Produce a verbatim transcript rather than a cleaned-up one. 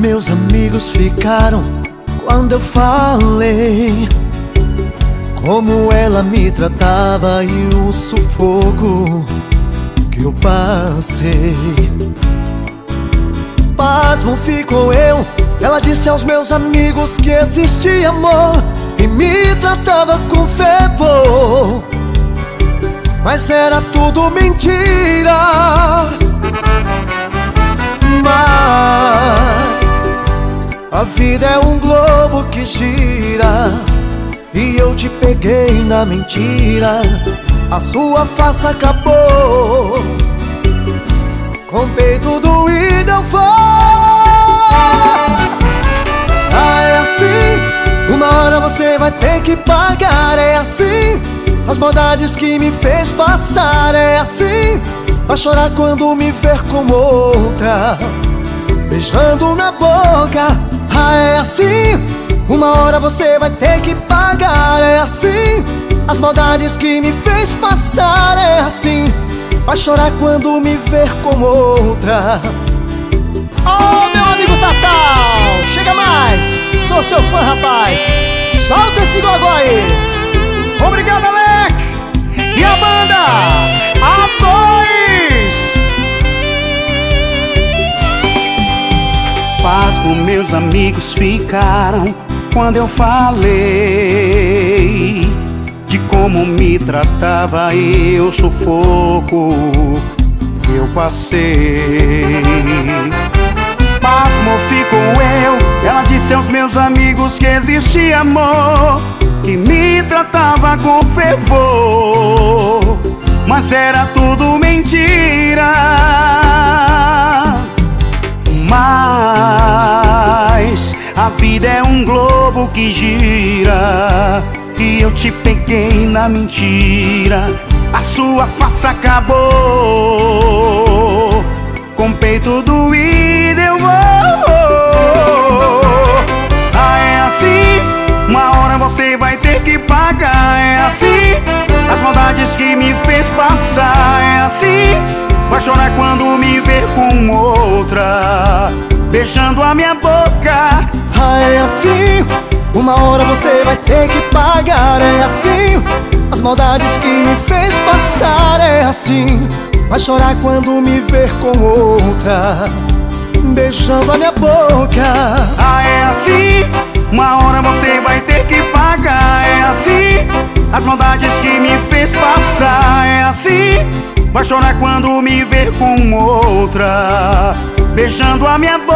meus amigos ficaram quando eu falei como ela me tratava e o sufoco que eu passei. Pasmo ficou eu, ela disse aos meus amigos que existia amor e me tratava com fervor, mas era tudo mentira. Mas a vida é um globo que gira e eu te peguei na mentira. A sua face acabou com peito doído eu vou. Ah, é assim, uma hora você vai ter que pagar. É assim, as maldades que me fez passar. É assim, vai chorar quando me ver com outra, beijando na boca. Ah, é assim, uma hora você vai ter que pagar. É assim, as maldades que me fez passar. É assim, vai chorar quando me ver com outra. Oh, meu amigo Tatal, chega mais, sou seu fã, rapaz. Solta esse gogó aí. Obrigado, Alex. E a banda A dois. Pasmo, meus amigos ficaram quando eu falei de como me tratava e o sufoco que eu passei. Pasmo ficou eu, ela disse aos meus amigos que existia amor, que me tratava com fervor, mas era tudo mentira. Mas a vida é um globo que gira e eu te peguei na mentira. A sua face acabou com peito doído eu vou. Ah, é assim, uma hora você vai ter que pagar. É assim, as maldades que me fez passar. É assim, vai chorar quando me ver com outra, beijando a minha boca. Ah, é assim, uma hora você vai ter que pagar. É assim, as maldades que me fez passar. É assim, vai chorar quando me ver com outra, beijando a minha boca. Ah, é assim, uma hora você vai ter que pagar. É assim, as maldades que me fez passar. É assim, vai chorar quando me ver com outra, beijando a minha boca.